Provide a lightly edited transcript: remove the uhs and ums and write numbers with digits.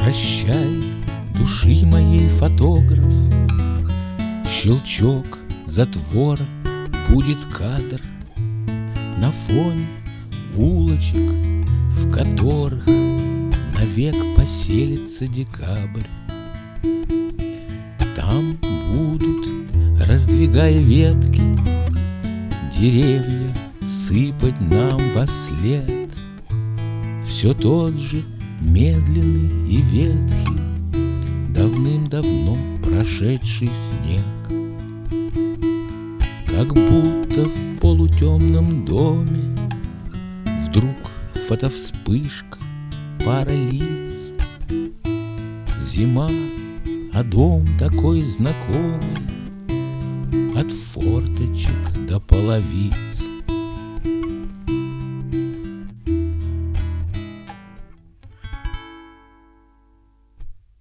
Прощай, души моей фотограф, щелчок затвора, будет кадр на фоне улочек, в которых навек поселится декабрь. Там будут, раздвигая ветки, деревья сыпать нам вослед все тот же медленный и ветхий, давным-давно прошедший снег. Как будто в полутемном доме вдруг фотовспышка, пара лиц. Зима, а дом такой знакомый, от форточек до половиц.